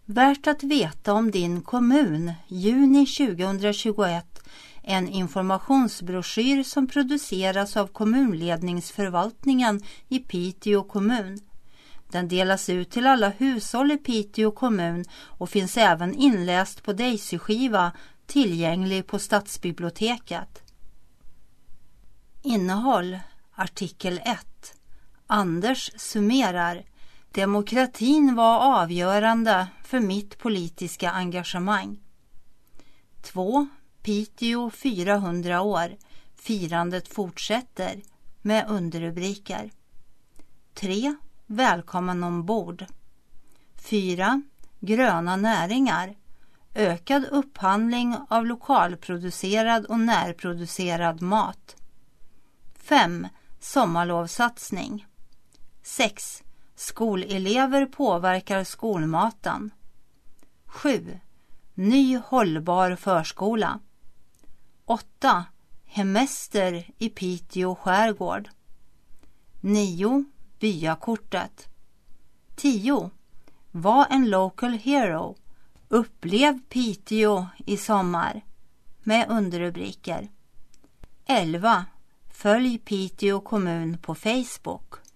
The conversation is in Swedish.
Värt att veta om din kommun, juni 2021, en informationsbroschyr som produceras av kommunledningsförvaltningen i Piteå kommun. Den delas ut till alla hushåll i Piteå kommun och finns även inläst på Daisy-skiva tillgänglig på stadsbiblioteket. Innehåll: artikel 1. Anders summerar: demokratin var avgörande för mitt politiska engagemang. 2. Piteå 400 år. Firandet fortsätter, med underrubriker. 3. Välkommen ombord. 4. Gröna näringar. Ökad upphandling av lokalproducerad och närproducerad mat. 5. Sommarlovssatsning. 6. Skolelever påverkar skolmaten. 7. Ny hållbar förskola. 8. Hemester i Piteå skärgård. 9. Byakortet. 10. Var en local hero. Upplev Piteå i sommar, med underrubriker. 11. Följ Piteå kommun på Facebook.